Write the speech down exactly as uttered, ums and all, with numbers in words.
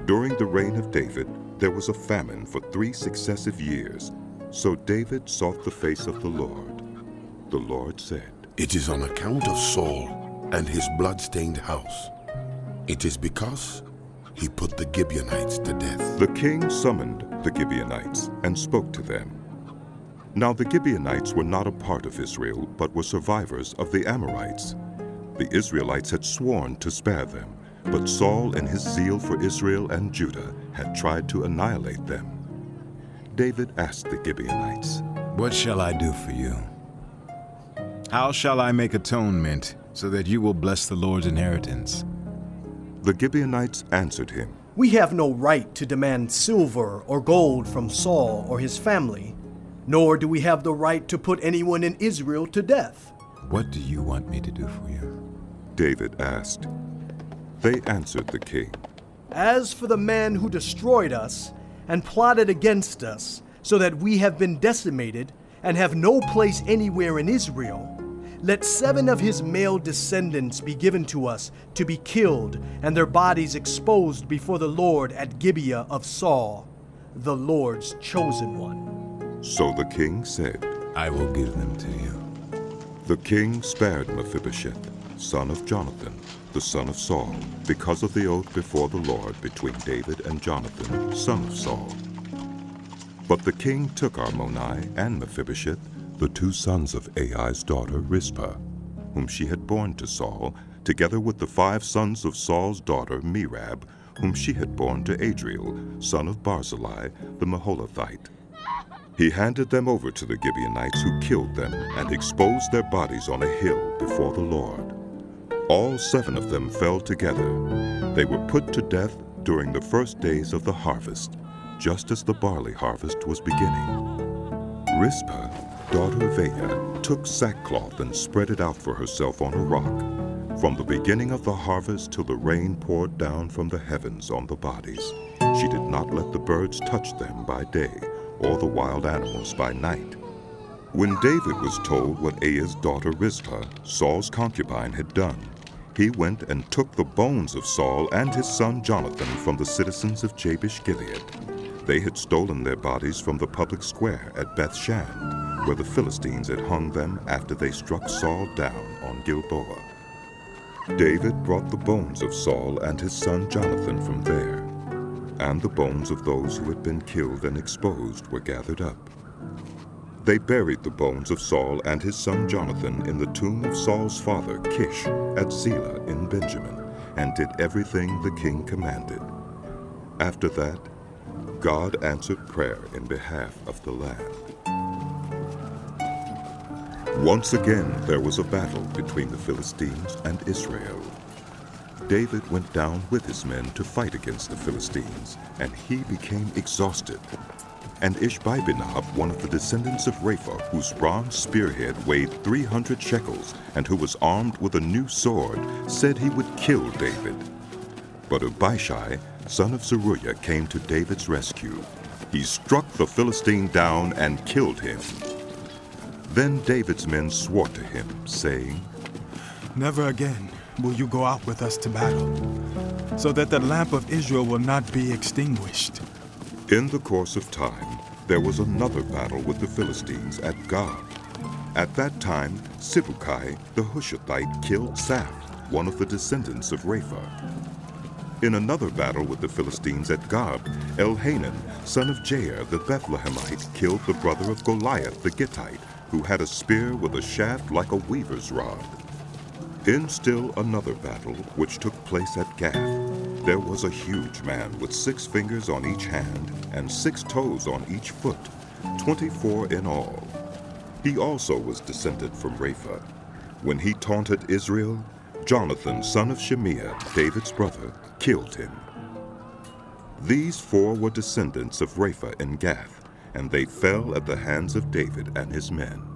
During the reign of David, there was a famine for three successive years. So David sought the face of the Lord. The Lord said, "It is on account of Saul and his blood-stained house. It is because he put the Gibeonites to death." The king summoned the Gibeonites and spoke to them. Now the Gibeonites were not a part of Israel, but were survivors of the Amorites. The Israelites had sworn to spare them, but Saul in his zeal for Israel and Judah had tried to annihilate them. David asked the Gibeonites, "What shall I do for you? How shall I make atonement so that you will bless the Lord's inheritance?" The Gibeonites answered him, "We have no right to demand silver or gold from Saul or his family, nor do we have the right to put anyone in Israel to death." "What do you want me to do for you?" David asked. They answered the king, "As for the man who destroyed us and plotted against us, so that we have been decimated and have no place anywhere in Israel, let seven of his male descendants be given to us to be killed and their bodies exposed before the Lord at Gibeah of Saul, the Lord's chosen one." So the king said, "I will give them to you." The king spared Mephibosheth, son of Jonathan, the son of Saul, because of the oath before the Lord between David and Jonathan, son of Saul. But the king took Armoni and Mephibosheth, the two sons of Ai's daughter Rizpah, whom she had borne to Saul, together with the five sons of Saul's daughter Merab, whom she had borne to Adriel, son of Barzillai, the Maholathite. He handed them over to the Gibeonites, who killed them and exposed their bodies on a hill before the Lord. All seven of them fell together. They were put to death during the first days of the harvest, just as the barley harvest was beginning. Rizpah, daughter of Aiah, took sackcloth and spread it out for herself on a rock, from the beginning of the harvest till the rain poured down from the heavens on the bodies. She did not let the birds touch them by day, or the wild animals by night. When David was told what Aiah's daughter Rizpah, Saul's concubine, had done, he went and took the bones of Saul and his son Jonathan from the citizens of Jabesh-Gilead. They had stolen their bodies from the public square at Beth-shan, where the Philistines had hung them after they struck Saul down on Gilboa. David brought the bones of Saul and his son Jonathan from there, and the bones of those who had been killed and exposed were gathered up. They buried the bones of Saul and his son Jonathan in the tomb of Saul's father Kish at Zelah in Benjamin, and did everything the king commanded. After that, God answered prayer in behalf of the land. Once again there was a battle between the Philistines and Israel. David went down with his men to fight against the Philistines, and he became exhausted. And Ishbi-benob, one of the descendants of Rapha, whose bronze spearhead weighed three hundred shekels, and who was armed with a new sword, said he would kill David. But Abishai, son of Zeruiah, came to David's rescue. He struck the Philistine down and killed him. Then David's men swore to him, saying, "Never again will you go out with us to battle, so that the lamp of Israel will not be extinguished." In the course of time, there was another battle with the Philistines at Gob. At that time, Sibbecai the Hushathite killed Saph, one of the descendants of Rapha. In another battle with the Philistines at Gob, Elhanan, son of Jair the Bethlehemite, killed the brother of Goliath the Gittite, who had a spear with a shaft like a weaver's rod. In still another battle, which took place at Gath, there was a huge man with six fingers on each hand and six toes on each foot, twenty-four in all. He also was descended from Rapha. When he taunted Israel, Jonathan, son of Shimeah, David's brother, killed him. These four were descendants of Rapha in Gath, and they fell at the hands of David and his men.